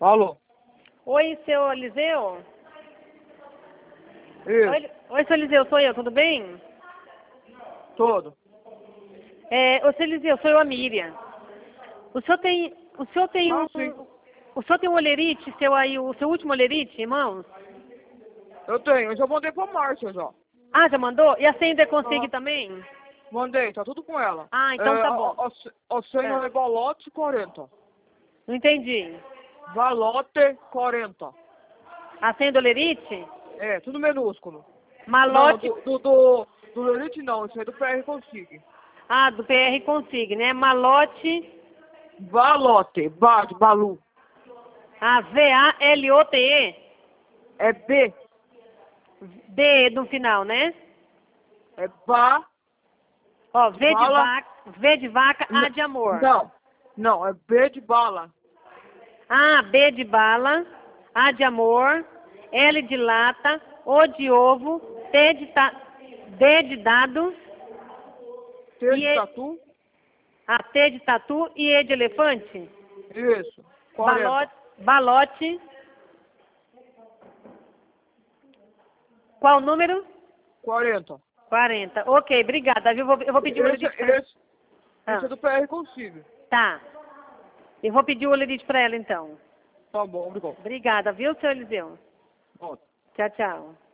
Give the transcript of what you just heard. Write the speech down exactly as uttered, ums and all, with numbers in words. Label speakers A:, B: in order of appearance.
A: Alô?
B: Oi, seu Eliseu?
A: Isso.
B: Oi, oi, seu Eliseu, sou eu, tudo bem?
A: Todo.
B: É, ô, seu Eliseu, sou eu a Miriam. O senhor tem, o senhor tem
A: Ah,
B: um,
A: sim.
B: o senhor tem um olerite, seu aí, o seu último olerite, irmãos?
A: Eu tenho. Eu já mandei pra Márcia já.
B: Ah, já mandou? E a senha da Consig
A: Ah,
B: também?
A: mandei, tá tudo com ela.
B: Ah, então
A: É,
B: tá
A: a,
B: bom.
A: a, a senha
B: É.
A: é Balote quarenta.
B: Não entendi.
A: Balote quarenta.
B: A senha do olerite?
A: É, tudo minúsculo. Não,
B: Malote,
A: do, do, do, do Elite não, isso é do P R Consigue.
B: ah, do P R Consig, né? Malote,
A: Balote, Ba de Balu.
B: ah, V A L O T E,
A: É B,
B: D no final, né?
A: é Ba,
B: Ó,
A: de
B: V de
A: bala.
B: vaca, V de vaca, A
A: N-
B: de amor.
A: Não, não, é B de bala.
B: A, B de bala, A de amor, L de lata, O de ovo, T de ta, D de dado,
A: T
B: e
A: de
B: e,
A: tatu.
B: a T de tatu e E de elefante.
A: Isso, quarenta.
B: Balote, balote. Qual o número?
A: quarenta.
B: quarenta. Ok, obrigada, viu? Eu vou, eu vou pedir o
A: Esse,
B: olerite pra...
A: esse,
B: Ah,
A: esse é do P R Consigo.
B: tá. Eu vou pedir o olerite pra ela, então.
A: Tá bom, obrigado.
B: Obrigada, viu, seu Eliseu?
A: Bom.
B: Tchau, tchau.